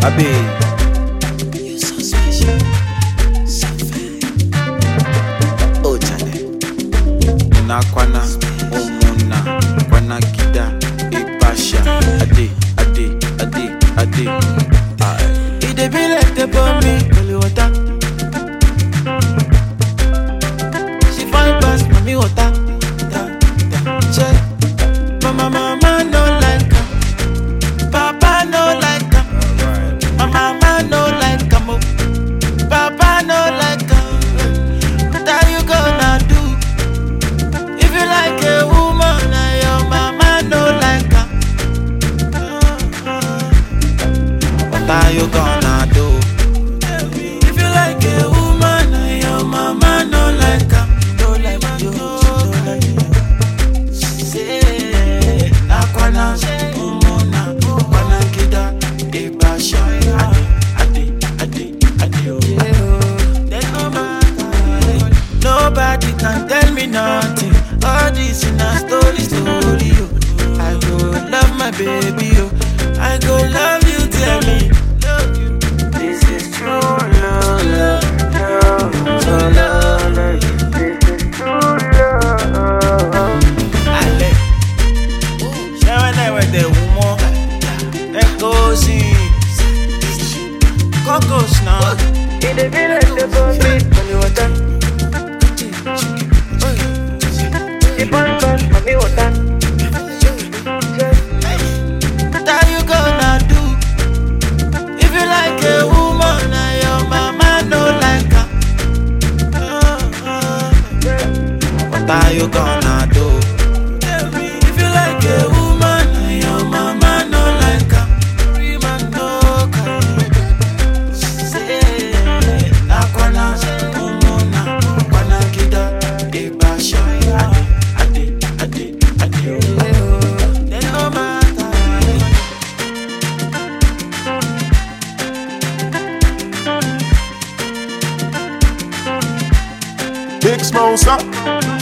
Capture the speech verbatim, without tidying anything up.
Abi. You're so special, so fine. Oh, Charlie. Na kwana, omuna, kwana kida, ipasha. Ade, ade, ade, ade. It dey be like the bomb, holy water. She find past mommy water. Check. Mama, mama no like her. Papa no like her. Mama, mama no like her. Mo. Papa no like her. What are you gonna do? If you like a woman and your mama no like her, what are you gonna do? If you like a woman and your mama no like her, no like you, no like you. Say, Nakwana, Umona, Kwana Kida, Ibasha, Adi, Adi, Adi, Adi. There's no matter. Nobody can tell me nothing. All this in a story, story. Oh. I go love my baby. Oh. I go love you, tell me. Love you. This is true love, love, love, so love, love. This is true love. Ale, share when I went the woman. Let go see. Cocos now. In the village, the bomb, when you were done. She born first, mommy was done. What are you gonna do? If you like a woman and your mama no like her, what are you gonna do? If you like a woman and your mama no like her, man no can say Nakwana, Umona, Kwana Kida, Ibasha, Adi, Adi, Adi, Adi. There's no matter. Big Smosa.